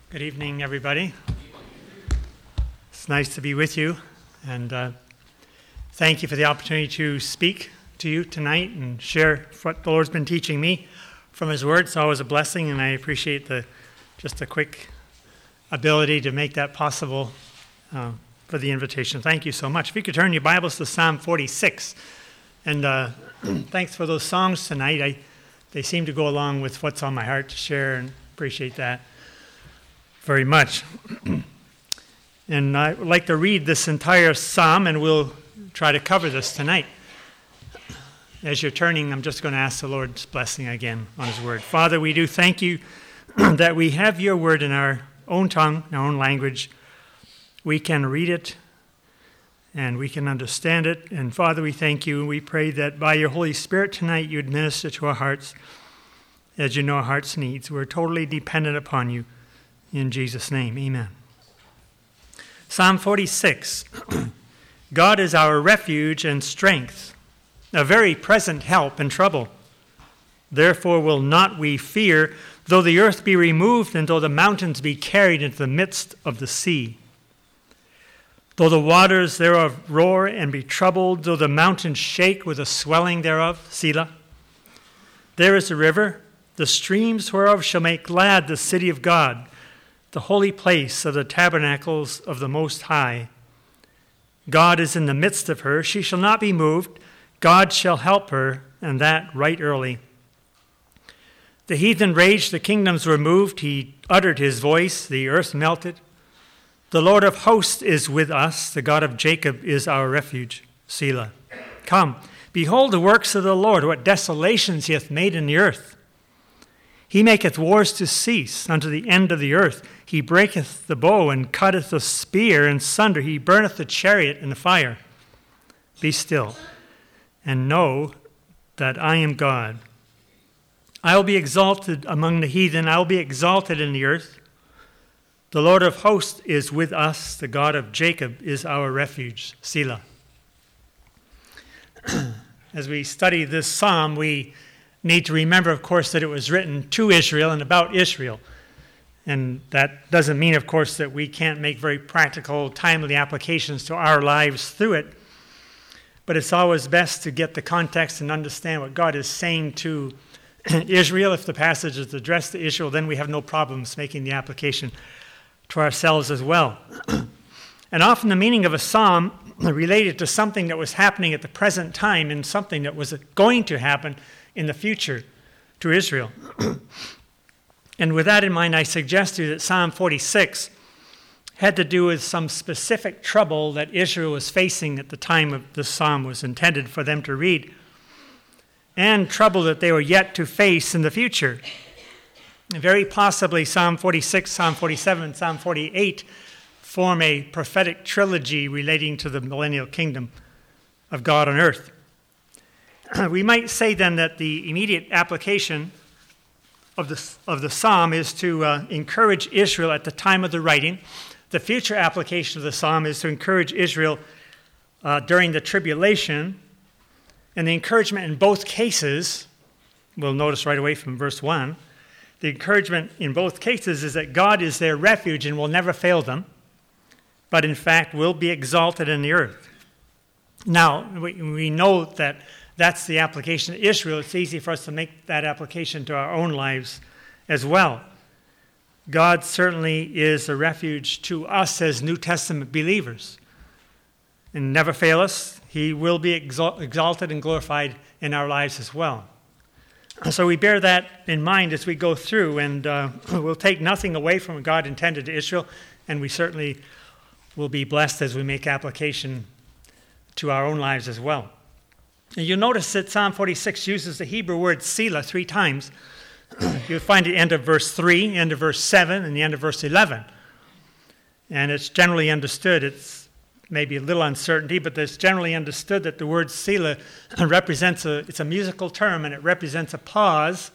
Good evening, everybody. It's nice to be with you, and thank you for the opportunity to speak to you tonight and share what the Lord's been teaching me from His Word. It's always a blessing, and I appreciate just a quick ability to make that possible for the invitation. Thank you so much. If you could turn your Bibles to Psalm 46, and thanks for those songs tonight. They seem to go along with what's on my heart to share, and appreciate that very much. And I would like to read this entire psalm, and we'll try to cover this tonight. As you're turning, I'm just going to ask the Lord's blessing again on His Word. Father, we do thank you that we have your Word in our own tongue, in our own language. We can read it, and we can understand it. And Father, we thank you, and we pray that by your Holy Spirit tonight, you'd minister to our hearts as you know our hearts' needs. We're totally dependent upon you. In Jesus' name, amen. Psalm 46. God is our refuge and strength, a very present help in trouble. Therefore will not we fear, though the earth be removed, and though the mountains be carried into the midst of the sea. Though the waters thereof roar and be troubled, though the mountains shake with the swelling thereof, Selah. There is a river, the streams whereof shall make glad the city of God, the holy place of the tabernacles of the Most High. God is in the midst of her. She shall not be moved. God shall help her, and that right early. The heathen raged, the kingdoms were moved. He uttered his voice, the earth melted. The Lord of hosts is with us. The God of Jacob is our refuge. Selah. Come, behold the works of the Lord, what desolations he hath made in the earth. He maketh wars to cease unto the end of the earth. He breaketh the bow and cutteth the spear in sunder. He burneth the chariot in the fire. Be still, and know that I am God. I will be exalted among the heathen. I will be exalted in the earth. The Lord of hosts is with us. The God of Jacob is our refuge. Selah. As we study this psalm, we need to remember, of course, that it was written to Israel and about Israel. And that doesn't mean, of course, that we can't make very practical, timely applications to our lives through it. But it's always best to get the context and understand what God is saying to Israel. If the passage is addressed to Israel, then we have no problems making the application to ourselves as well. And often the meaning of a psalm related to something that was happening at the present time and something that was going to happen in the future to Israel. And with that in mind, I suggest to you that Psalm 46 had to do with some specific trouble that Israel was facing at the time of the psalm was intended for them to read, and trouble that they were yet to face in the future. And very possibly Psalm 46, Psalm 47, and Psalm 48 form a prophetic trilogy relating to the millennial kingdom of God on earth. We might say then that the immediate application of the psalm is to encourage Israel at the time of the writing. The future application of the psalm is to encourage Israel during the tribulation. And the encouragement in both cases, we'll notice right away from verse 1, the encouragement in both cases is that God is their refuge and will never fail them, but in fact will be exalted in the earth. Now, we know that that's the application to Israel. It's easy for us to make that application to our own lives as well. God certainly is a refuge to us as New Testament believers and never fail us. He will be exalted and glorified in our lives as well. So we bear that in mind as we go through, and we'll take nothing away from what God intended to Israel, and we certainly will be blessed as we make application to our own lives as well. And you'll notice that Psalm 46 uses the Hebrew word Selah 3 times. You'll find the end of verse 3, end of verse 7, and the end of verse 11. And it's generally understood, it's maybe a little uncertainty, but it's generally understood that the word Selah represents it's a musical term, and it represents a pause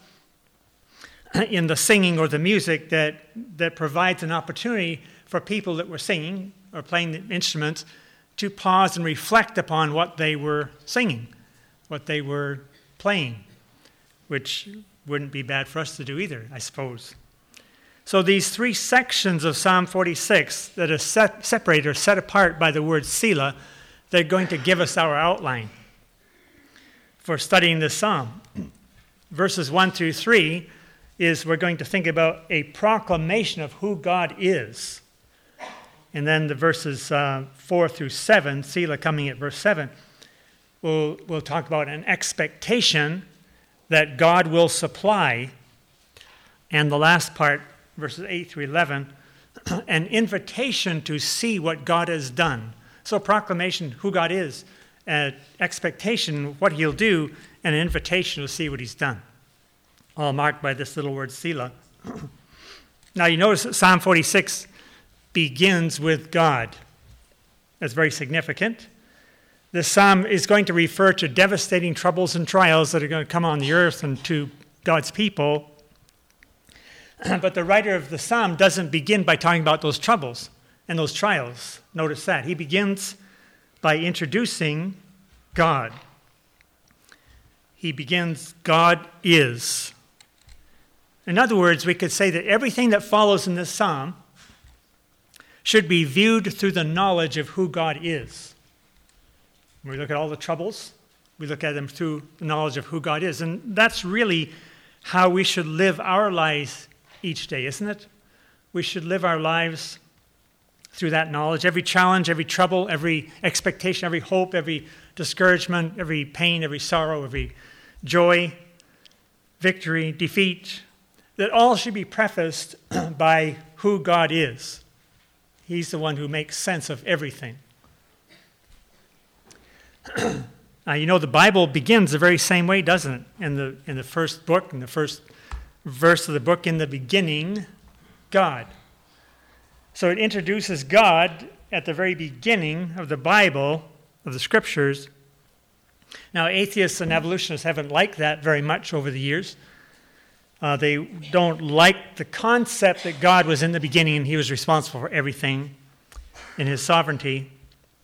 in the singing or the music that provides an opportunity for people that were singing or playing the instruments to pause and reflect upon what they were singing, what they were playing, which wouldn't be bad for us to do either, I suppose. So these three sections of Psalm 46 that are separated or set apart by the word Selah, they're going to give us our outline for studying this psalm. Verses 1 through 3 is we're going to think about a proclamation of who God is. And then the verses 4 through 7, Selah coming at verse 7, we'll talk about an expectation that God will supply. And the last part, verses 8 through 11, an invitation to see what God has done. So proclamation, who God is, an expectation, what he'll do, and an invitation to see what he's done. All marked by this little word Selah. Now you notice that Psalm 46 begins with God. That's very significant. This psalm is going to refer to devastating troubles and trials that are going to come on the earth and to God's people. But the writer of the psalm doesn't begin by talking about those troubles and those trials. Notice that. He begins by introducing God. He begins, God is. In other words, we could say that everything that follows in this psalm should be viewed through the knowledge of who God is. When we look at all the troubles, we look at them through the knowledge of who God is. And that's really how we should live our lives each day, isn't it? We should live our lives through that knowledge. Every challenge, every trouble, every expectation, every hope, every discouragement, every pain, every sorrow, every joy, victory, defeat, that all should be prefaced by who God is. He's the one who makes sense of everything. Now, you know, the Bible begins the very same way, doesn't it? In the first book, in the first verse of the book, in the beginning, God. So it introduces God at the very beginning of the Bible, of the Scriptures. Now, atheists and evolutionists haven't liked that very much over the years. They don't like the concept that God was in the beginning and he was responsible for everything in his sovereignty.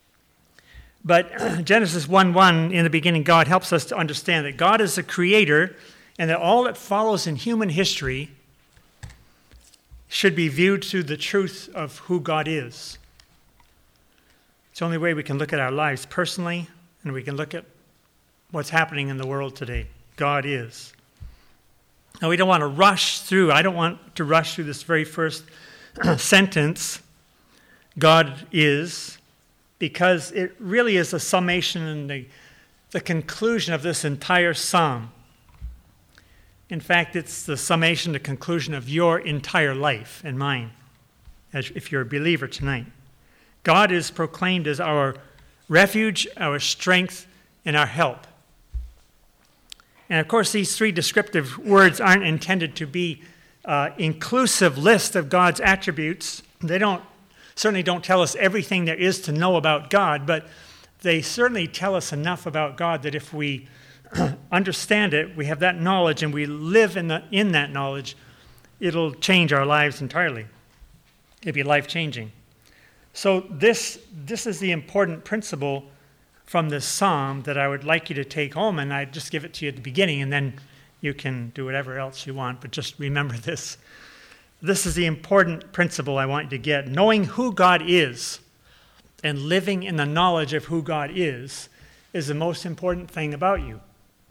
But Genesis 1:1, in the beginning, God helps us to understand that God is the creator and that all that follows in human history should be viewed through the truth of who God is. It's the only way we can look at our lives personally, and we can look at what's happening in the world today. God is. Now, we don't want to rush through. I don't want to rush through this very first sentence, God is, because it really is a summation and the conclusion of this entire psalm. In fact, it's the summation, the conclusion of your entire life and mine, if you're a believer tonight. God is proclaimed as our refuge, our strength, and our help. And of course, these three descriptive words aren't intended to be an inclusive list of God's attributes. They certainly don't tell us everything there is to know about God, but they certainly tell us enough about God that if we understand it, we have that knowledge, and we live in that knowledge, it'll change our lives entirely. It'll be life-changing. So this is the important principle from this psalm that I would like you to take home, and I'd just give it to you at the beginning, and then you can do whatever else you want, but just remember this. This is the important principle I want you to get. Knowing who God is and living in the knowledge of who God is the most important thing about you.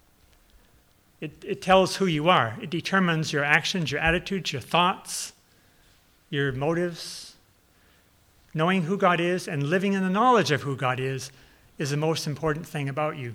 It tells who you are. It determines your actions, your attitudes, your thoughts, your motives. Knowing who God is and living in the knowledge of who God is the most important thing about you.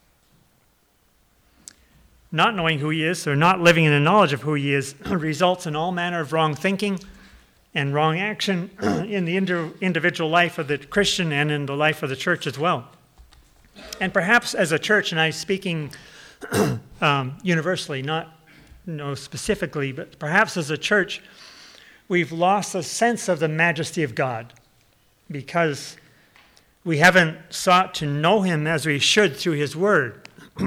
Not knowing who he is or not living in the knowledge of who he is results in all manner of wrong thinking and wrong action in the individual life of the Christian and in the life of the church as well. And perhaps as a church, and I'm speaking universally, not specifically, but perhaps as a church, we've lost a sense of the majesty of God because we haven't sought to know him as we should through his word.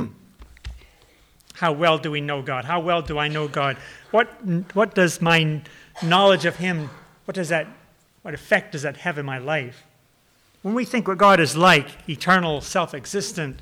How well do we know God? How well do I know God? What does my knowledge of him, what effect does that have in my life? When we think what God is like, eternal, self-existent,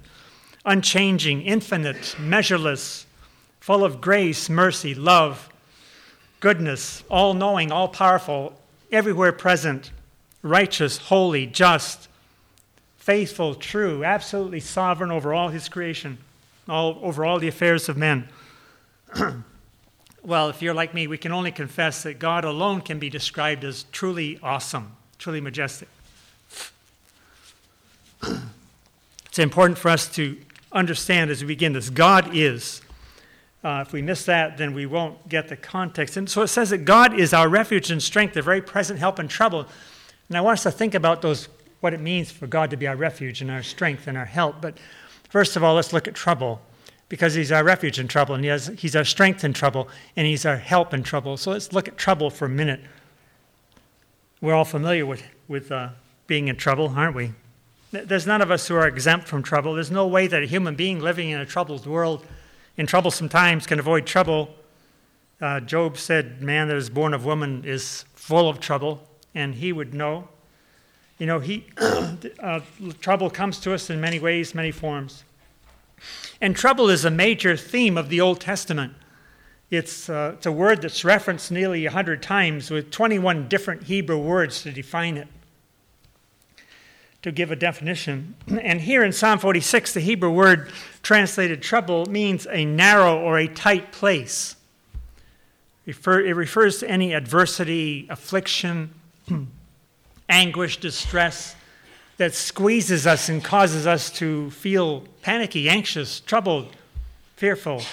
unchanging, infinite, measureless, full of grace, mercy, love, goodness, all-knowing, all-powerful, everywhere present, righteous, holy, just, faithful, true, absolutely sovereign over all his creation, over all the affairs of men. Well, if you're like me, we can only confess that God alone can be described as truly awesome, truly majestic. It's important for us to understand as we begin this. God is. If we miss that, then we won't get the context. And so it says that God is our refuge and strength, a very present help in trouble. And I want us to think about what it means for God to be our refuge and our strength and our help. But first of all, let's look at trouble, because he's our refuge in trouble, and he's our strength in trouble, and he's our help in trouble. So let's look at trouble for a minute. We're all familiar with being in trouble, aren't we? There's none of us who are exempt from trouble. There's no way that a human being living in a troubled world, in troublesome times, can avoid trouble. Job said, man that is born of woman is full of trouble, and he would know. You know, trouble comes to us in many ways, many forms. And trouble is a major theme of the Old Testament. It's a word that's referenced nearly 100 times with 21 different Hebrew words to define it, to give a definition. And here in Psalm 46, the Hebrew word translated trouble means a narrow or a tight place. It refers to any adversity, affliction, anguish, distress that squeezes us and causes us to feel panicky, anxious, troubled, fearful.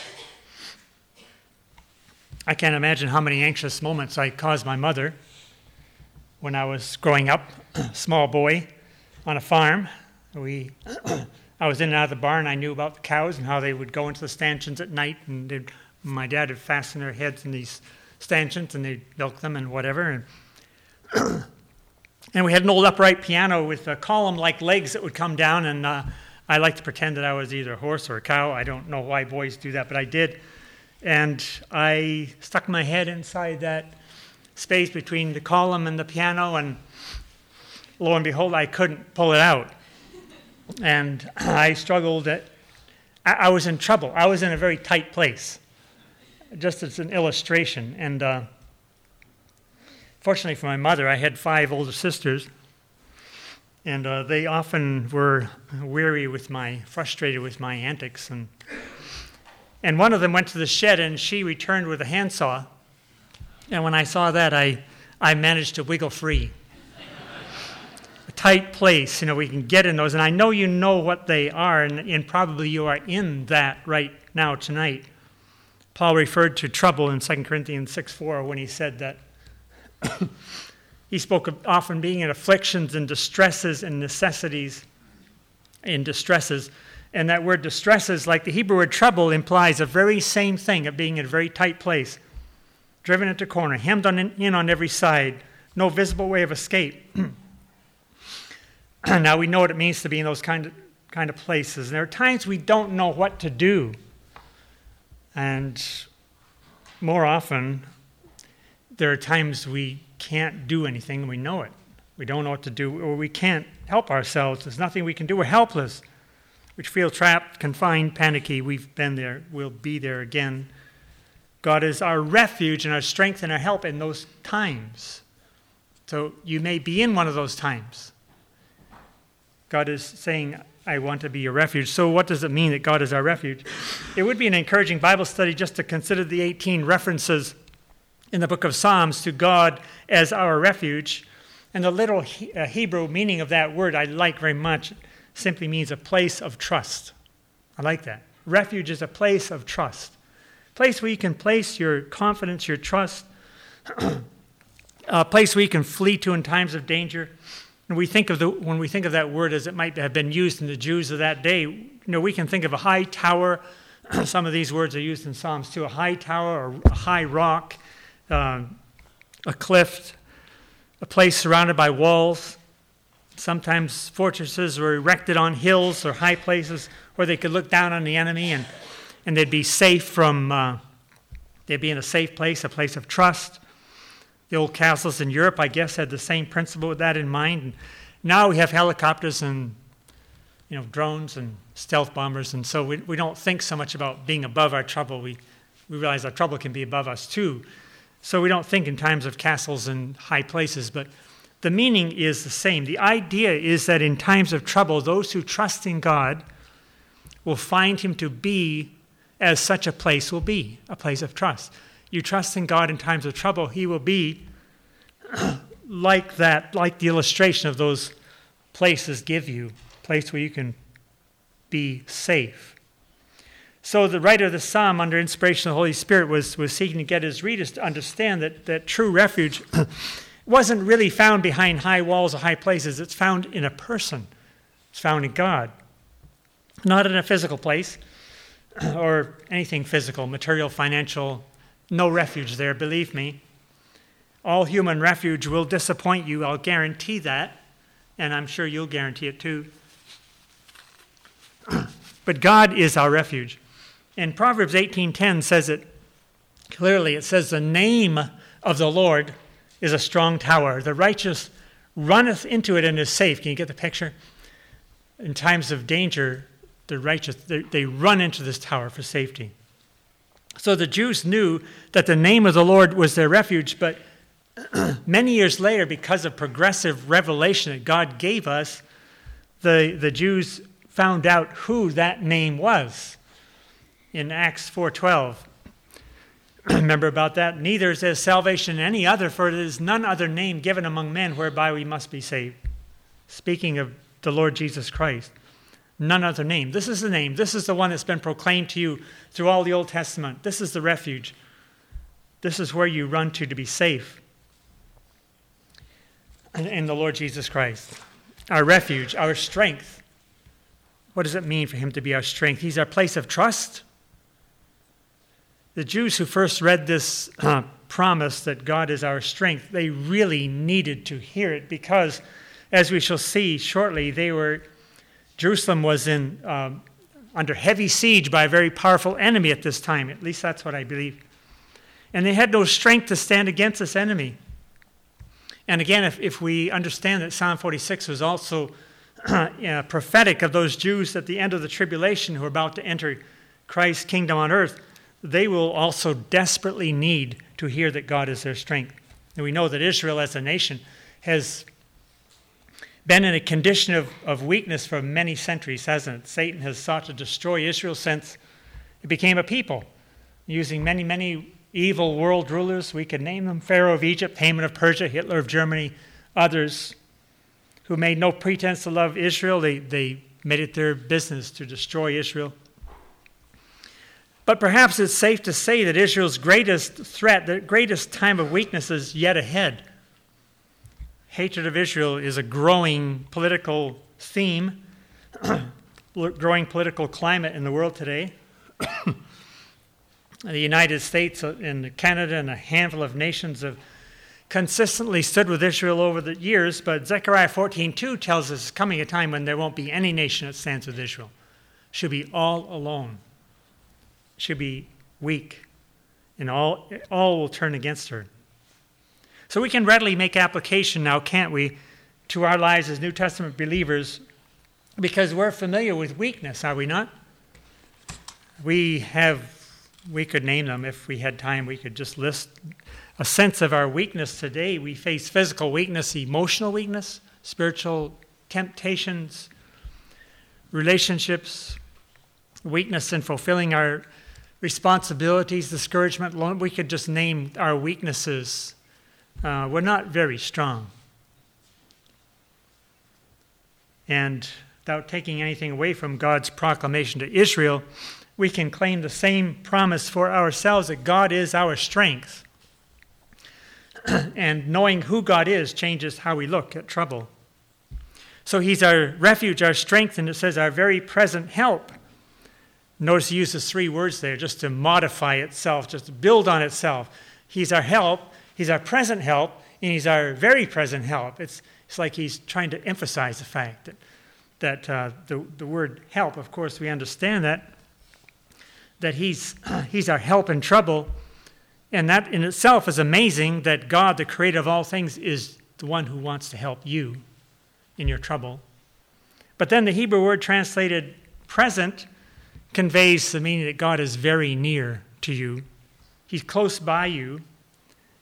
I can't imagine how many anxious moments I caused my mother when I was growing up, small boy, on a farm. I was in and out of the barn. I knew about the cows and how they would go into the stanchions at night, and my dad would fasten their heads in these stanchions, and they'd milk them and whatever. And we had an old upright piano with column-like legs that would come down, and I like to pretend that I was either a horse or a cow. I don't know why boys do that, but I did. And I stuck my head inside that space between the column and the piano, and lo and behold, I couldn't pull it out. And I struggled. I was in trouble. I was in a very tight place, just as an illustration. And fortunately for my mother, I had 5 older sisters, and they often were frustrated with my antics. And one of them went to the shed, and she returned with a handsaw. And when I saw that, I managed to wiggle free. A tight place, we can get in those. And I know you know what they are, and probably you are in that right now tonight. Paul referred to trouble in 2 Corinthians 6:4 when he said that he spoke of often being in afflictions and distresses and necessities in distresses. And that word distresses, like the Hebrew word trouble, implies a very same thing of being in a very tight place, driven into a corner, hemmed in on every side, no visible way of escape. Now we know what it means to be in those kind of places. And there are times we don't know what to do. And more often, there are times we can't do anything, and we know it. We don't know what to do, or we can't help ourselves. There's nothing we can do. We're helpless. We feel trapped, confined, panicky. We've been there. We'll be there again. God is our refuge and our strength and our help in those times. So you may be in one of those times. God is saying, I want to be your refuge. So what does it mean that God is our refuge? It would be an encouraging Bible study just to consider the 18 references in the book of Psalms to God as our refuge. And the little Hebrew meaning of that word I like very much. It simply means a place of trust. I like that. Refuge is a place of trust. A place where you can place your confidence, your trust. A place where you can flee to in times of danger. And when we think of that word as it might have been used in the Jews of that day, we can think of a high tower. Some of these words are used in Psalms too. A high tower or a high rock, a cliff, a place surrounded by walls. Sometimes fortresses were erected on hills or high places where they could look down on the enemy and they'd be safe from, they'd be in a safe place, a place of trust. The old castles in Europe, I guess, had the same principle with that in mind. And now we have helicopters and, drones and stealth bombers, and so we don't think so much about being above our trouble. We realize our trouble can be above us too. So we don't think in times of castles and high places, but the meaning is the same. The idea is that in times of trouble, those who trust in God will find him to be as such a place will be, a place of trust. You trust in God in times of trouble, he will be like that, like the illustration of those places give you, a place where you can be safe. So the writer of the psalm, under inspiration of the Holy Spirit, was seeking to get his readers to understand that true refuge wasn't really found behind high walls or high places. It's found in a person. It's found in God. Not in a physical place or anything physical, material, financial. No refuge there, believe me. All human refuge will disappoint you. I'll guarantee that. And I'm sure you'll guarantee it too. But God is our refuge. And Proverbs 18:10 says it clearly. It says, the name of the Lord is a strong tower. The righteous runneth into it and is safe. Can you get the picture? In times of danger, the righteous, they run into this tower for safety. So the Jews knew that the name of the Lord was their refuge, but many years later, because of progressive revelation that God gave us, the Jews found out who that name was in Acts 4:12. Remember about that? Neither is there salvation in any other, for there is none other name given among men whereby we must be saved. Speaking of the Lord Jesus Christ. None other name. This is the name. This is the one that's been proclaimed to you through all the Old Testament. This is the refuge. This is where you run to be safe. In the Lord Jesus Christ. Our refuge, our strength. What does it mean for him to be our strength? He's our place of trust. The Jews who first read this promise that God is our strength, they really needed to hear it because, as we shall see shortly, Jerusalem was under heavy siege by a very powerful enemy at this time. At least that's what I believe. And they had no strength to stand against this enemy. And again, if we understand that Psalm 46 was also prophetic of those Jews at the end of the tribulation who are about to enter Christ's kingdom on earth, they will also desperately need to hear that God is their strength. And we know that Israel as a nation has been in a condition of weakness for many centuries, hasn't it? Satan has sought to destroy Israel since it became a people, using many, many evil world rulers. We could name them: Pharaoh of Egypt, Haman of Persia, Hitler of Germany, others who made no pretense to love Israel. They made it their business to destroy Israel. But perhaps it's safe to say that Israel's greatest threat, the greatest time of weakness, is yet ahead. Hatred of Israel is a growing political theme, growing political climate in the world today. The United States and Canada and a handful of nations have consistently stood with Israel over the years, but Zechariah 14:2 tells us there's coming a time when there won't be any nation that stands with Israel. Should be all alone. Should be weak, and all will turn against her. So we can readily make application now, can't we, to our lives as New Testament believers, because we're familiar with weakness, are we not? We could name them if we had time. We could just list a sense of our weakness today. We face physical weakness, emotional weakness, spiritual temptations, relationships, weakness in fulfilling our responsibilities, discouragement. We could just name our weaknesses. We're not very strong. And without taking anything away from God's proclamation to Israel, we can claim the same promise for ourselves that God is our strength. And knowing who God is changes how we look at trouble. So he's our refuge, our strength, and it says our very present help. Notice he uses three words there just to modify itself, just to build on itself. He's our help, he's our present help, and he's our very present help. It's like he's trying to emphasize the fact that the word help, of course, we understand that he's our help in trouble. And that in itself is amazing, that God, the creator of all things, is the one who wants to help you in your trouble. But then the Hebrew word translated present conveys the meaning that God is very near to you. He's close by you.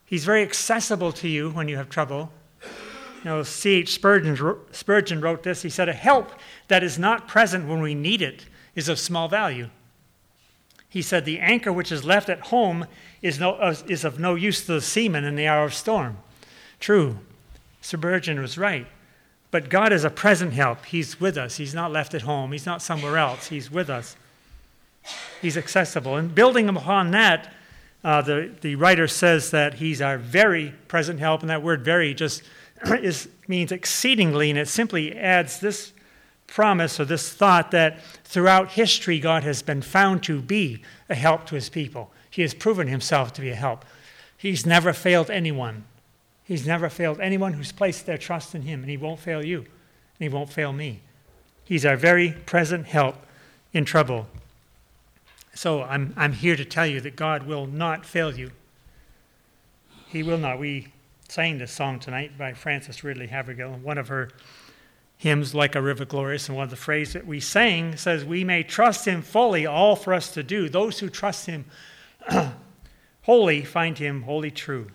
He's very accessible to you when you have trouble. C.H. Spurgeon wrote this. He said, "A help that is not present when we need it is of small value." He said, "The anchor which is left at home is of no use to the seaman in the hour of storm." True. Spurgeon was right. But God is a present help. He's with us. He's not left at home. He's not somewhere else. He's with us. He's accessible. And building upon that, the writer says that he's our very present help. And that word very just means exceedingly. And it simply adds this promise or this thought that throughout history, God has been found to be a help to his people. He has proven himself to be a help. He's never failed anyone. He's never failed anyone who's placed their trust in him, and he won't fail you, and he won't fail me. He's our very present help in trouble. So I'm here to tell you that God will not fail you. He will not. We sang this song tonight by Frances Ridley Havergal. One of her hymns, Like a River Glorious, and one of the phrases that we sang says, "We may trust him fully, all for us to do. Those who trust him wholly find him wholly true."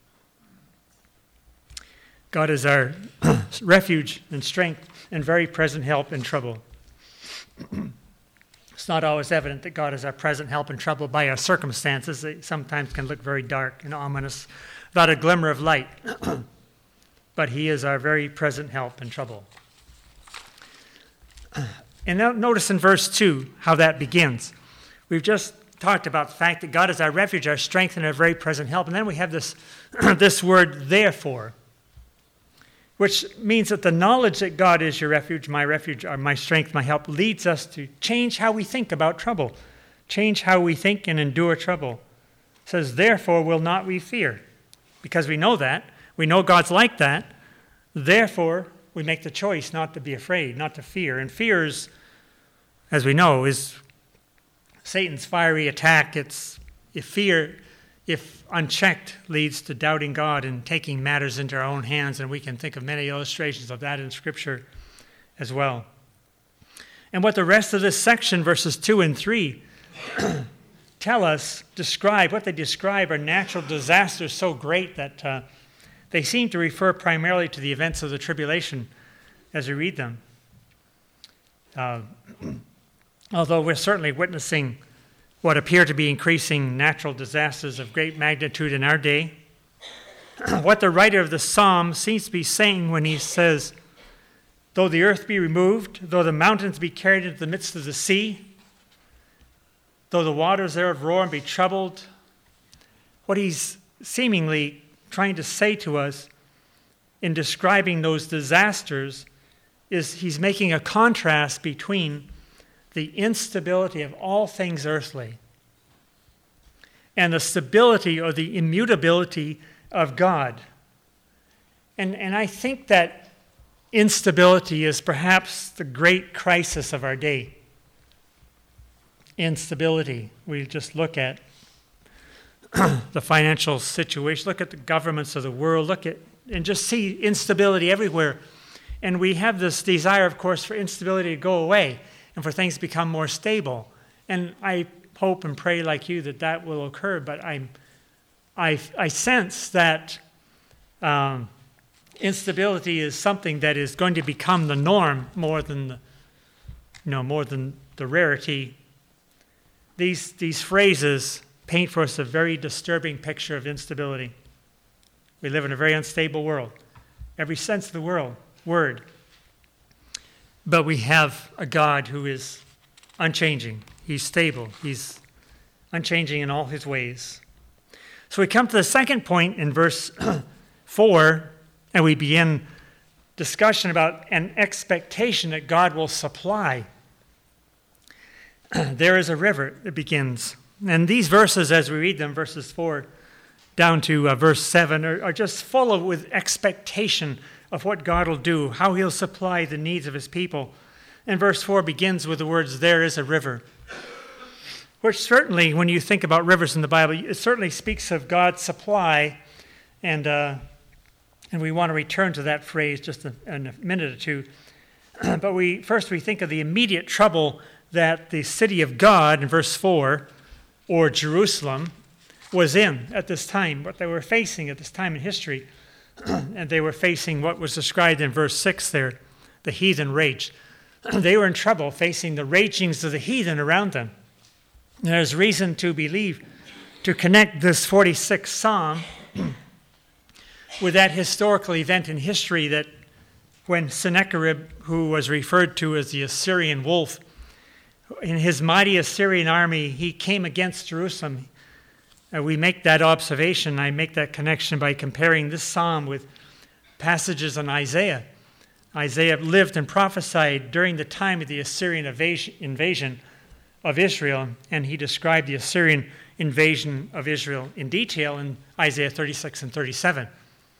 God is our refuge and strength and very present help in trouble. It's not always evident that God is our present help in trouble by our circumstances. They sometimes can look very dark and ominous, without a glimmer of light. But he is our very present help in trouble. And now notice in verse 2 how that begins. We've just talked about the fact that God is our refuge, our strength, and our very present help. And then we have this, this word, therefore, which means that the knowledge that God is your refuge, or my strength, my help, leads us to change how we think about trouble, change how we think and endure trouble. It says, "Therefore will not we fear." Because we know that. We know God's like that. Therefore, we make the choice not to be afraid, not to fear. And fear is, as we know, is Satan's fiery attack. Fear, if unchecked, leads to doubting God and taking matters into our own hands, and we can think of many illustrations of that in Scripture as well. And what the rest of this section, verses 2 and 3, describe are natural disasters so great that they seem to refer primarily to the events of the tribulation as we read them. Although we're certainly witnessing what appear to be increasing natural disasters of great magnitude in our day, what the writer of the psalm seems to be saying when he says, "Though the earth be removed, though the mountains be carried into the midst of the sea, though the waters thereof roar and be troubled," what he's seemingly trying to say to us in describing those disasters is he's making a contrast between the instability of all things earthly and the stability or the immutability of God. And I think that instability is perhaps the great crisis of our day. Instability. We just look at the financial situation, look at the governments of the world, and just see instability everywhere. And we have this desire, of course, for instability to go away and for things to become more stable. And I hope and pray like you that will occur, but I sense that instability is something that is going to become the norm more than the rarity. These phrases paint for us a very disturbing picture of instability. We live in a very unstable world, every sense of the word. But we have a God who is unchanging. He's stable. He's unchanging in all his ways. So we come to the second point in verse 4, and we begin discussion about an expectation that God will supply. There is a river, it begins. And these verses, as we read them, verses 4 down to verse 7, are just full with expectation of what God will do, how he'll supply the needs of his people. And verse 4 begins with the words, "There is a river," which certainly, when you think about rivers in the Bible, it certainly speaks of God's supply. And we want to return to that phrase just in a minute or two. But we think of the immediate trouble that the city of God, in verse 4, or Jerusalem, was in at this time, what they were facing at this time in history. And they were facing what was described in verse 6 there, the heathen rage. They were in trouble facing the ragings of the heathen around them. There's reason to believe, to connect this 46th Psalm with that historical event in history that when Sennacherib, who was referred to as the Assyrian wolf, in his mighty Assyrian army, he came against Jerusalem. We make that observation, I make that connection by comparing this psalm with passages in Isaiah. Isaiah lived and prophesied during the time of the Assyrian invasion of Israel, and he described the Assyrian invasion of Israel in detail in Isaiah 36 and 37.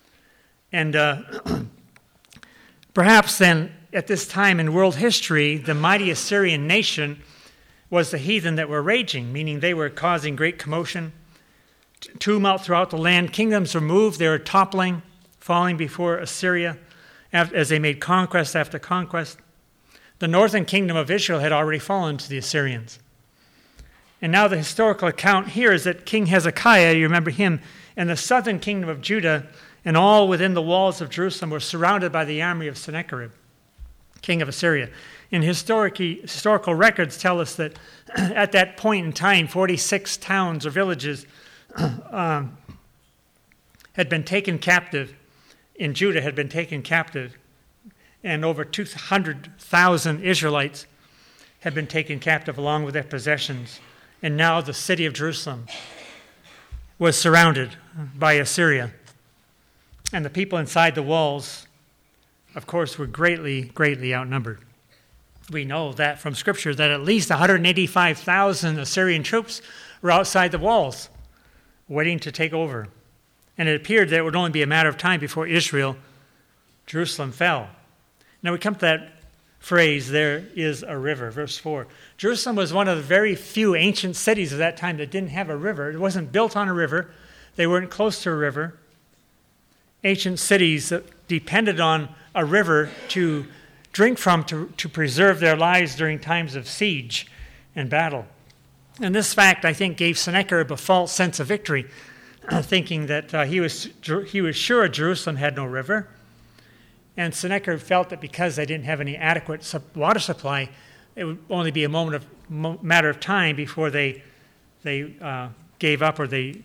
And perhaps then, at this time in world history, the mighty Assyrian nation was the heathen that were raging, meaning they were causing great commotion, tumult throughout the land. Kingdoms were moved, they were toppling, falling before Assyria as they made conquest after conquest. The northern kingdom of Israel had already fallen to the Assyrians. And now the historical account here is that King Hezekiah, you remember him, and the southern kingdom of Judah, and all within the walls of Jerusalem were surrounded by the army of Sennacherib, king of Assyria. And historical records tell us that at that point in time, 46 towns or villages had been taken captive, in Judah had been taken captive, and over 200,000 Israelites had been taken captive along with their possessions. And now the city of Jerusalem was surrounded by Assyria. And the people inside the walls, of course, were greatly, greatly outnumbered. We know that from Scripture that at least 185,000 Assyrian troops were outside the walls, waiting to take over. And it appeared that it would only be a matter of time before Jerusalem fell. Now we come to that phrase, there is a river, verse 4. Jerusalem was one of the very few ancient cities of that time that didn't have a river. It wasn't built on a river. They weren't close to a river. Ancient cities that depended on a river to drink from to preserve their lives during times of siege and battle. And this fact, I think, gave Sennacherib a false sense of victory, thinking that he was sure Jerusalem had no river. And Sennacherib felt that because they didn't have any adequate water supply, it would only be a matter of time before they gave up, or they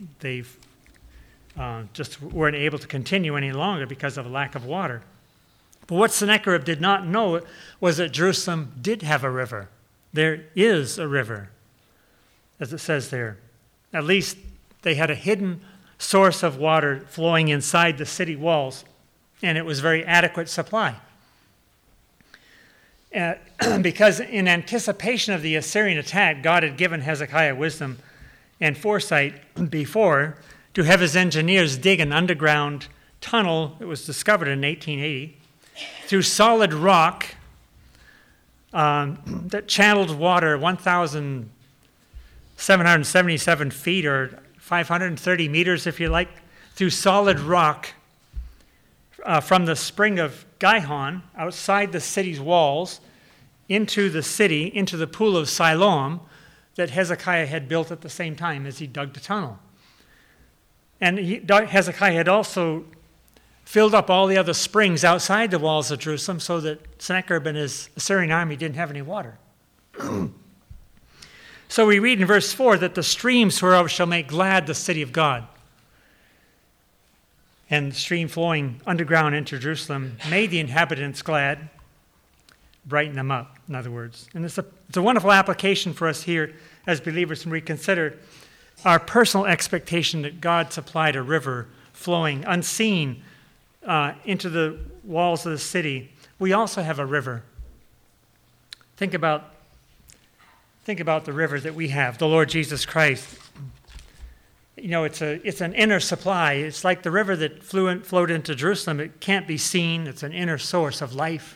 just weren't able to continue any longer because of a lack of water. But what Sennacherib did not know was that Jerusalem did have a river. There is a river, as it says there. At least they had a hidden source of water flowing inside the city walls, and it was very adequate supply. Because in anticipation of the Assyrian attack, God had given Hezekiah wisdom and foresight before to have his engineers dig an underground tunnel that was discovered in 1880 through solid rock that channeled water 1,777 feet, or 530 meters if you like, through solid rock from the spring of Gihon outside the city's walls into the city, into the pool of Siloam that Hezekiah had built at the same time as he dug the tunnel. And Hezekiah had also filled up all the other springs outside the walls of Jerusalem so that Sennacherib and his Assyrian army didn't have any water. So we read in verse 4 that the streams whereof shall make glad the city of God. And the stream flowing underground into Jerusalem made the inhabitants glad, brighten them up, in other words. And it's a wonderful application for us here as believers when we consider our personal expectation that God supplied a river flowing unseen into the walls of the city. We also have a river. Think about the river that we have, the Lord Jesus Christ. You know, it's an inner supply. It's like the river that flowed into Jerusalem. It can't be seen. It's an inner source of life.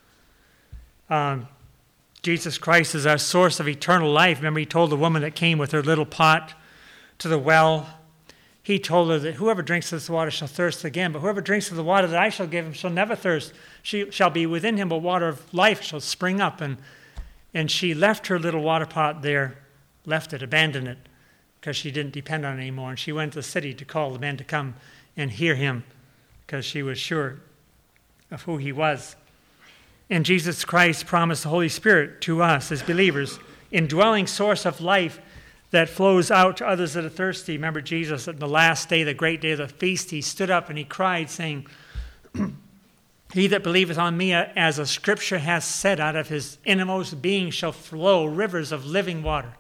Jesus Christ is our source of eternal life. Remember, he told the woman that came with her little pot to the well, he told her that whoever drinks of this water shall thirst again, but whoever drinks of the water that I shall give him shall never thirst. She shall be within him, a water of life shall spring up. And she left her little water pot there, left it, abandoned it, because she didn't depend on it anymore. And she went to the city to call the men to come and hear him because she was sure of who he was. And Jesus Christ promised the Holy Spirit to us as believers, indwelling source of life that flows out to others that are thirsty. Remember Jesus at the last day, the great day of the feast, he stood up and he cried, saying, "He that believeth on me, as the scripture has said, out of his innermost being shall flow rivers of living water."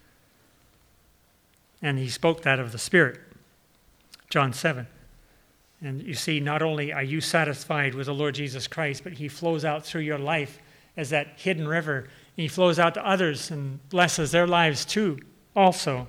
And he spoke that of the Spirit. John 7. And you see, not only are you satisfied with the Lord Jesus Christ, but he flows out through your life as that hidden river. And he flows out to others and blesses their lives too, also.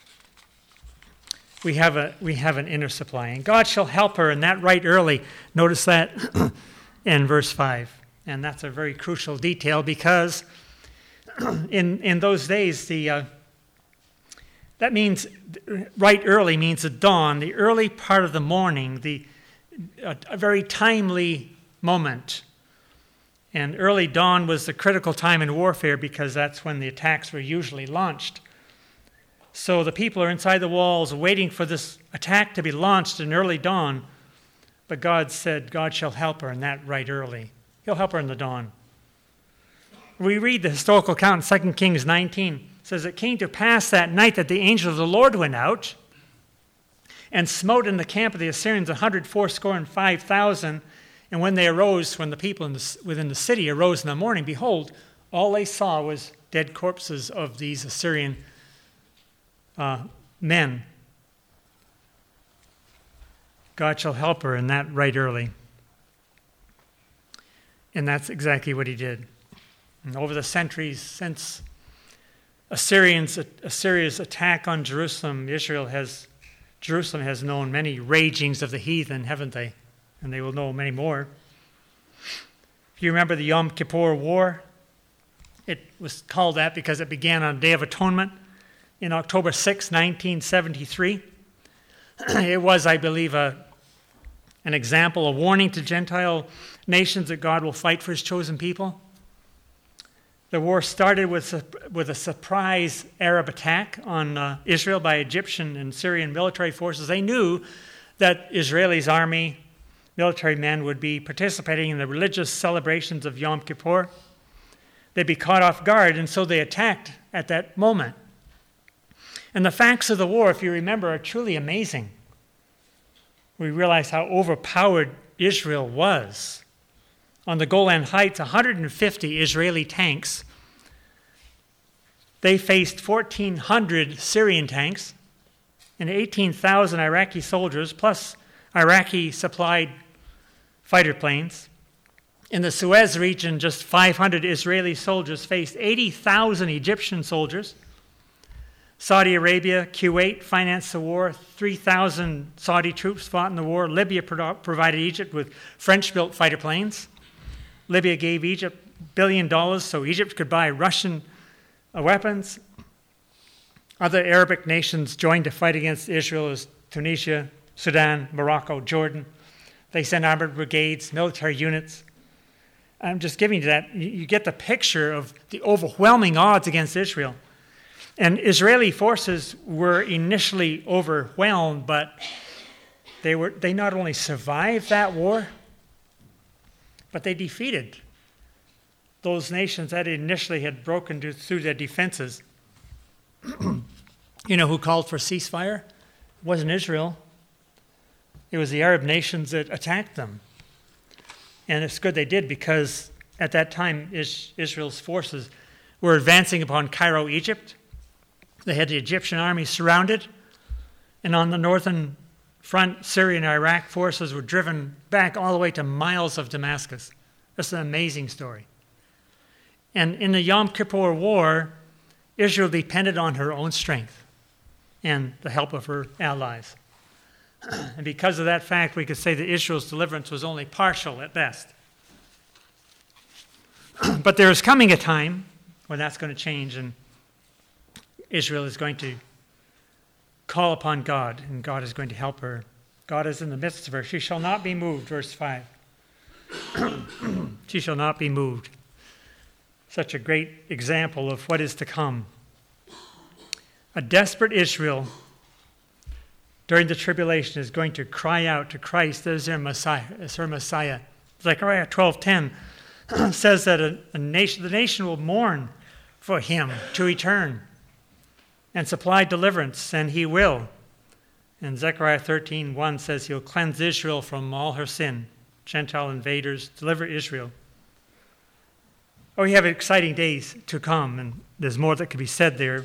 We have an inner supply. And God shall help her, and that right early. Notice that in verse 5. And that's a very crucial detail because in those days, that means right early means the dawn, the early part of the morning, a very timely moment. And early dawn was the critical time in warfare because that's when the attacks were usually launched. So the people are inside the walls waiting for this attack to be launched in early dawn. But God said, God shall help her in that right early. He'll help her in the dawn. We read the historical account in 2 Kings 19. It says, "It came to pass that night that the angel of the Lord went out and smote in the camp of the Assyrians 185,000. And when they arose, when the people within the city arose in the morning, behold, all they saw was dead corpses of these Assyrian men." God shall help her in that right early. And that's exactly what he did. And over the centuries since Assyria's attack on Jerusalem, Jerusalem has known many ragings of the heathen, haven't they? And they will know many more. If you remember the Yom Kippur War, it was called that because it began on the Day of Atonement in October 6, 1973. It was, I believe, an example, a warning to Gentile nations that God will fight for his chosen people. The war started with a surprise Arab attack on Israel by Egyptian and Syrian military forces. They knew that Israelis' army, military men, would be participating in the religious celebrations of Yom Kippur. They'd be caught off guard, and so they attacked at that moment. And the facts of the war, if you remember, are truly amazing. We realize how overpowered Israel was. On the Golan Heights, 150 Israeli tanks. They faced 1,400 Syrian tanks and 18,000 Iraqi soldiers, plus Iraqi-supplied fighter planes. In the Suez region, just 500 Israeli soldiers faced 80,000 Egyptian soldiers. Saudi Arabia, Kuwait financed the war. 3,000 Saudi troops fought in the war. Libya provided Egypt with French-built fighter planes. Libya gave Egypt $1 billion so Egypt could buy Russian weapons. Other Arabic nations joined to fight against Israel as Tunisia, Sudan, Morocco, Jordan. They sent armored brigades, military units. I'm just giving you that. You get the picture of the overwhelming odds against Israel. And Israeli forces were initially overwhelmed, but they not only survived that war, but they defeated those nations that initially had broken through their defenses. You know who called for ceasefire? It wasn't Israel. It was the Arab nations that attacked them. And it's good they did because at that time Israel's forces were advancing upon Cairo, Egypt. They had the Egyptian army surrounded. And on the northern front, Syria and Iraq forces were driven back all the way to miles of Damascus. That's an amazing story. And in the Yom Kippur War, Israel depended on her own strength and the help of her allies. And because of that fact, we could say that Israel's deliverance was only partial at best. But there is coming a time when that's going to change, and Israel is going to call upon God, and God is going to help her. God is in the midst of her. She shall not be moved, verse 5. She shall not be moved. Such a great example of what is to come. A desperate Israel during the tribulation is going to cry out to Christ as their Messiah, as her Messiah. Zechariah 12:10 says that the nation will mourn for him to return and supply deliverance, and he will. And Zechariah 13:1 says he'll cleanse Israel from all her sin, Gentile invaders, deliver Israel. Oh, we have exciting days to come, and there's more that could be said there.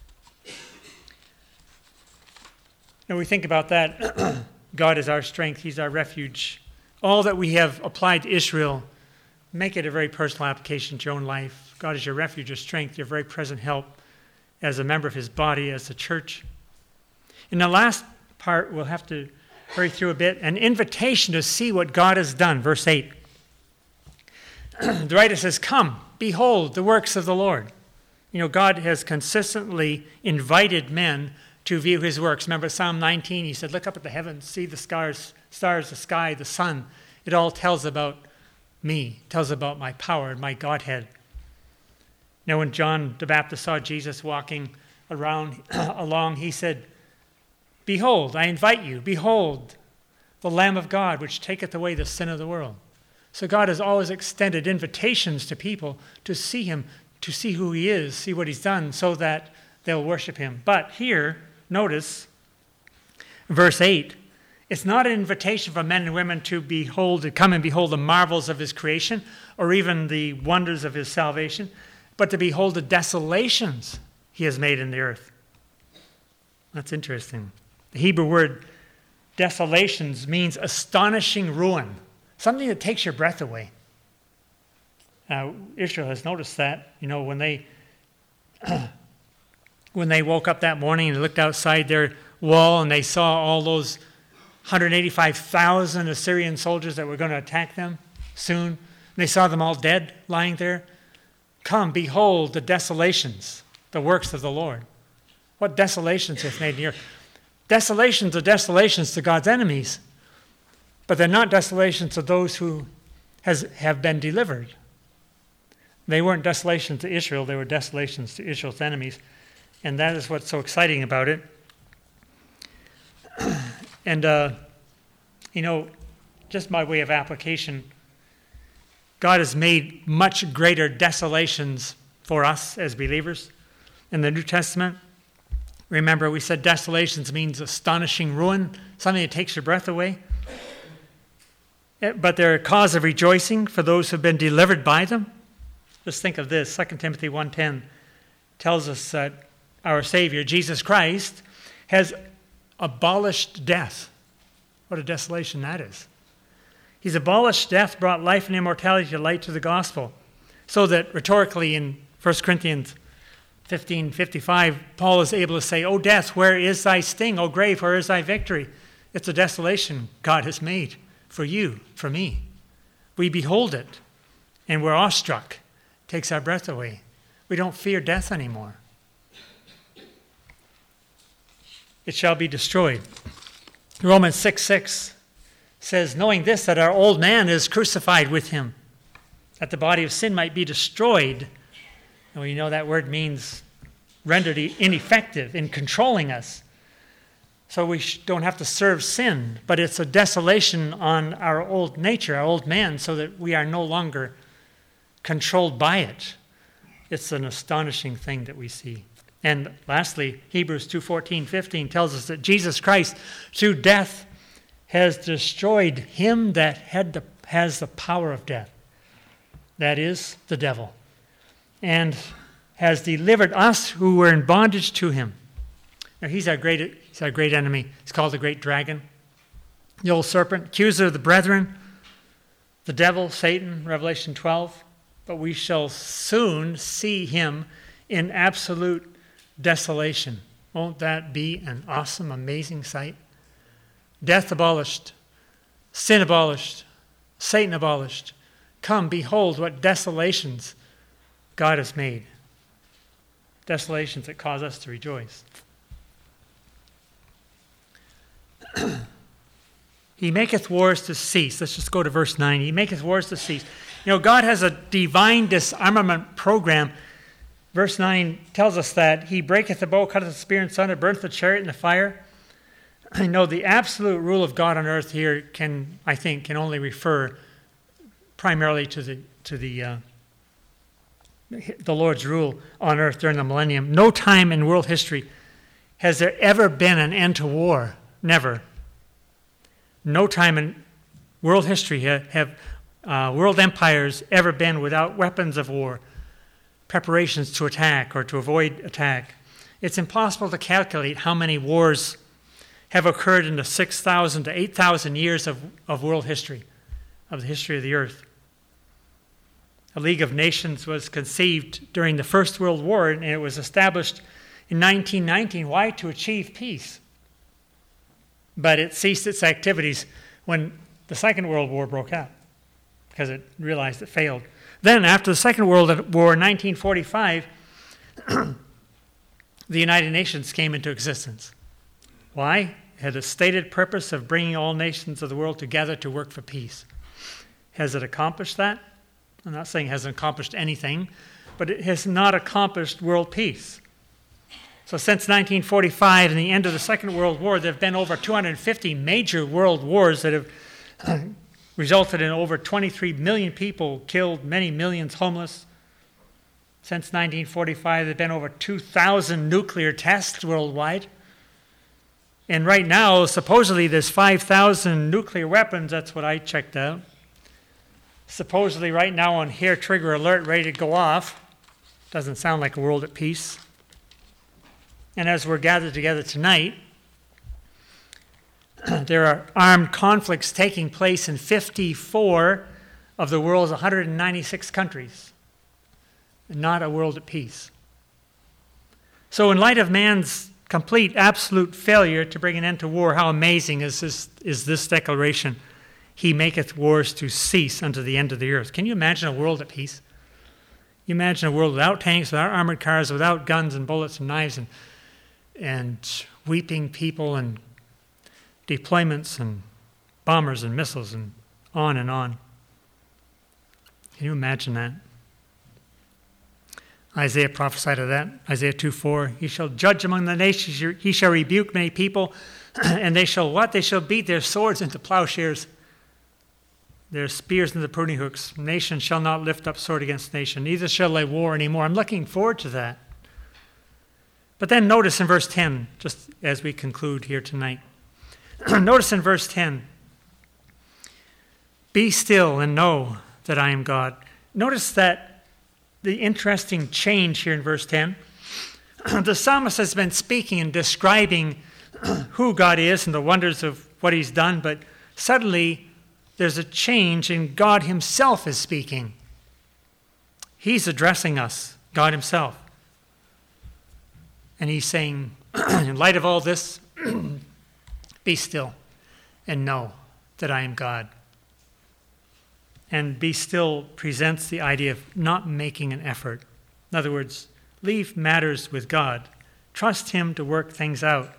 And we think about that. God is our strength. He's our refuge. All that we have applied to Israel, make it a very personal application to your own life. God is your refuge, your strength, your very present help as a member of his body, as the church. In the last part, we'll have to hurry through a bit. An invitation to see what God has done. Verse 8. The writer says, "Come, behold the works of the Lord." You know, God has consistently invited men to view his works. Remember Psalm 19, he said, look up at the heavens, see the stars, the sky, the sun. It all tells about me, tells about my power and my Godhead. You know, when John the Baptist saw Jesus walking along, he said, "Behold, I invite you, behold, the Lamb of God, which taketh away the sin of the world." So God has always extended invitations to people to see him, to see who he is, see what he's done, so that they'll worship him. But here, notice, verse 8, it's not an invitation for men and women to come and behold the marvels of his creation, or even the wonders of his salvation, but to behold the desolations he has made in the earth. That's interesting. The Hebrew word desolations means astonishing ruin, something that takes your breath away. Israel has noticed that, you know, when they woke up that morning and looked outside their wall and they saw all those 185,000 Assyrian soldiers that were going to attack them soon. And they saw them all dead, lying there. Come, behold the desolations, the works of the Lord. What desolations have made in the earth. Desolations are desolations to God's enemies, but they're not desolations to those who have been delivered. They weren't desolations to Israel, they were desolations to Israel's enemies. And that is what's so exciting about it. And, you know, just by way of application, God has made much greater desolations for us as believers in the New Testament. Remember, we said desolations means astonishing ruin, something that takes your breath away. But they're a cause of rejoicing for those who have been delivered by them. Just think of this. 2 Timothy 1:10 tells us that our Savior, Jesus Christ, has abolished death. What a desolation that is. He's abolished death, brought life and immortality to light through the gospel. So that rhetorically in 1 Corinthians 15:55, Paul is able to say, "O death, where is thy sting? O grave, where is thy victory?" It's a desolation God has made for you, for me. We behold it, and we're awestruck. It takes our breath away. We don't fear death anymore. It shall be destroyed. Romans 6:6 says, "Knowing this, that our old man is crucified with him, that the body of sin might be destroyed." And we know that word means rendered ineffective in controlling us. So we don't have to serve sin, but it's a desolation on our old nature, our old man, so that we are no longer controlled by it. It's an astonishing thing that we see. And lastly, Hebrews 2:14-15 tells us that Jesus Christ, through death, has destroyed him that has the power of death. That is, the devil. And has delivered us who were in bondage to him. Now, he's our great enemy. He's called the great dragon, the old serpent, accuser of the brethren, the devil, Satan, Revelation 12. But we shall soon see him in absolute desolation. Won't that be an awesome, amazing sight? Death abolished, sin abolished, Satan abolished. Come, behold what desolations God has made. Desolations that cause us to rejoice. He maketh wars to cease. Let's just go to verse 9. He maketh wars to cease. You know, God has a divine disarmament program Verse 9 tells us that he breaketh the bow, cutteth the spear in sunder, burneth the chariot in the fire. I know the absolute rule of God on earth here can only refer primarily to the Lord's rule on earth during the millennium. No time in world history has there ever been an end to war. Never. No time in world history have world empires ever been without weapons of war, preparations to attack or to avoid attack. It's impossible to calculate how many wars have occurred in the 6,000 to 8,000 years of world history, of the history of the earth. A League of Nations was conceived during the First World War, and it was established in 1919. Why? To achieve peace. But it ceased its activities when the Second World War broke out, because it realized it failed. Then, after the Second World War in 1945, the United Nations came into existence. Why? It had a stated purpose of bringing all nations of the world together to work for peace. Has it accomplished that? I'm not saying it hasn't accomplished anything, but it has not accomplished world peace. So since 1945 and the end of the Second World War, there have been over 250 major world wars that have resulted in over 23 million people killed, many millions homeless. Since 1945, there have been over 2,000 nuclear tests worldwide. And right now, supposedly, there's 5,000 nuclear weapons. That's what I checked out. Supposedly, right now, on hair trigger alert, ready to go off. Doesn't sound like a world at peace. And as we're gathered together tonight, there are armed conflicts taking place in 54 of the world's 196 countries. Not a world at peace. So in light of man's complete, absolute failure to bring an end to war, how amazing is this declaration? He maketh wars to cease unto the end of the earth. Can you imagine a world at peace? You imagine a world without tanks, without armored cars, without guns and bullets and knives and weeping people and deployments and bombers and missiles and on and on. Can you imagine that? Isaiah prophesied of that. Isaiah 2:4. He shall judge among the nations. He shall rebuke many people. And they shall what? They shall beat their swords into plowshares, their spears into pruning hooks. Nation shall not lift up sword against nation. Neither shall they war anymore. I'm looking forward to that. But then notice in verse 10, just as we conclude here tonight. Notice in verse 10. Be still and know that I am God. Notice that the interesting change here in verse 10. The psalmist has been speaking and describing who God is and the wonders of what he's done, but suddenly there's a change and God himself is speaking. He's addressing us, God himself. And he's saying, in light of all this, be still and know that I am God. And be still presents the idea of not making an effort. In other words, leave matters with God. Trust him to work things out.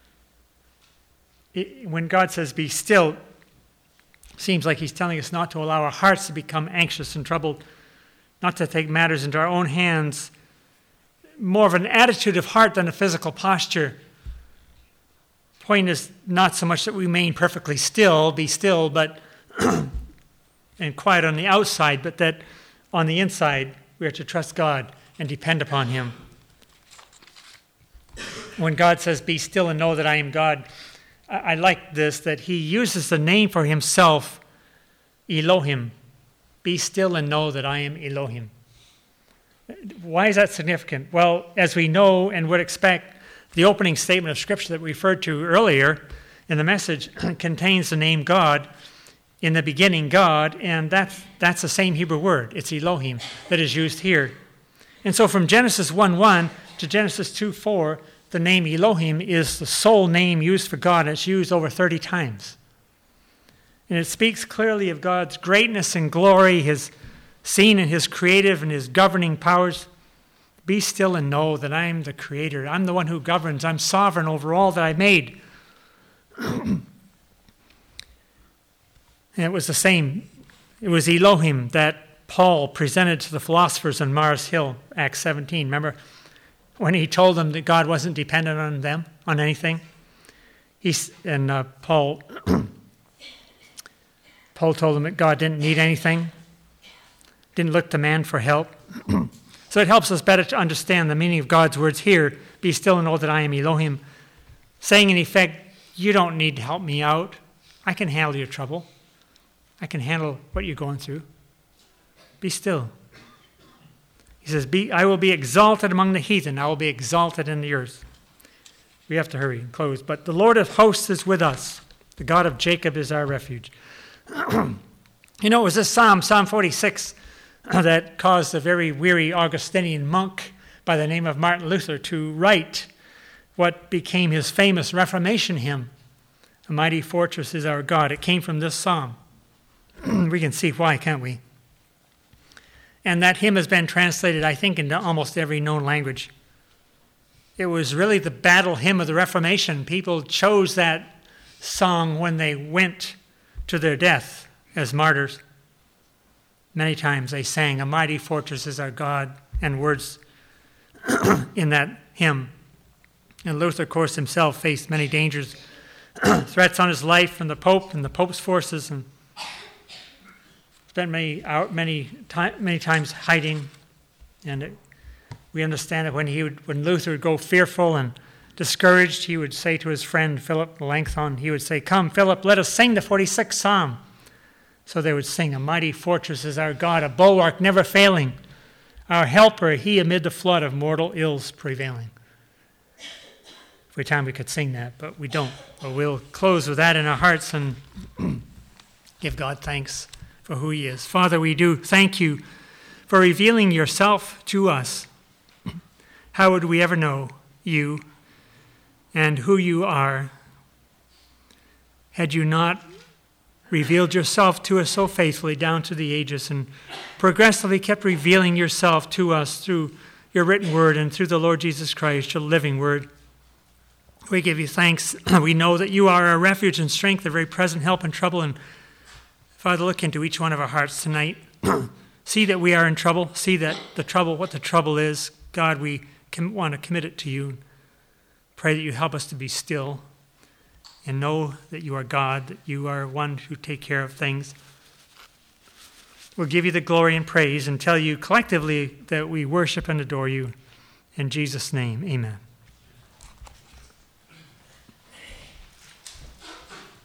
When God says be still, it seems like he's telling us not to allow our hearts to become anxious and troubled, not to take matters into our own hands, more of an attitude of heart than a physical posture. Point is not so much that we remain perfectly still, be still, but and quiet on the outside, but that on the inside we are to trust God and depend upon him. When God says, be still and know that I am God, I like this, that he uses the name for himself, Elohim. Be still and know that I am Elohim. Why is that significant? Well, as we know and would expect, the opening statement of Scripture that we referred to earlier in the message contains the name God. In the beginning, God, and that's the same Hebrew word. It's Elohim that is used here. And so from Genesis 1:1 to Genesis 2:4, the name Elohim is the sole name used for God. It's used over 30 times. And it speaks clearly of God's greatness and glory, his seen in his creative and his governing powers. Be still and know that I am the creator. I'm the one who governs. I'm sovereign over all that I made. And it was the same. It was Elohim that Paul presented to the philosophers on Mars Hill, Acts 17. Remember when he told them that God wasn't dependent on them, on anything? Paul told them that God didn't need anything, didn't look to man for help. So it helps us better to understand the meaning of God's words here, be still and know that I am Elohim, saying in effect, you don't need to help me out. I can handle your trouble. I can handle what you're going through. Be still. He says, I will be exalted among the heathen. I will be exalted in the earth. We have to hurry and close. But the Lord of hosts is with us. The God of Jacob is our refuge. It was this Psalm 46, that caused a very weary Augustinian monk by the name of Martin Luther to write what became his famous Reformation hymn, A Mighty Fortress is Our God. It came from this psalm. We can see why, can't we? And that hymn has been translated, I think, into almost every known language. It was really the battle hymn of the Reformation. People chose that song when they went to their death as martyrs. Many times they sang, A Mighty Fortress is Our God, and words in that hymn. And Luther, of course, himself faced many dangers, threats on his life from the Pope and the Pope's forces, and spent many times hiding. And we understand that when Luther would go fearful and discouraged, he would say to his friend Philip Melanchthon, he would say, "Come, Philip, let us sing the 46th Psalm." So they would sing, A mighty fortress is our God, a bulwark never failing, our helper, he amid the flood of mortal ills prevailing. Every time we could sing that, but we don't. But we'll close with that in our hearts and give God thanks for who he is. Father, we do thank you for revealing yourself to us. How would we ever know you and who you are had you not revealed yourself to us so faithfully down to the ages and progressively kept revealing yourself to us through your written word and through the Lord Jesus Christ, your living word? We give you thanks. We know that you are our refuge and strength, a very present help in trouble. And Father, look into each one of our hearts tonight. See that we are in trouble. See that what the trouble is. God, we want to commit it to you. Pray that you help us to be still and know that you are God, that you are one who take care of things. We'll give you the glory and praise and tell you collectively that we worship and adore you. In Jesus' name, amen.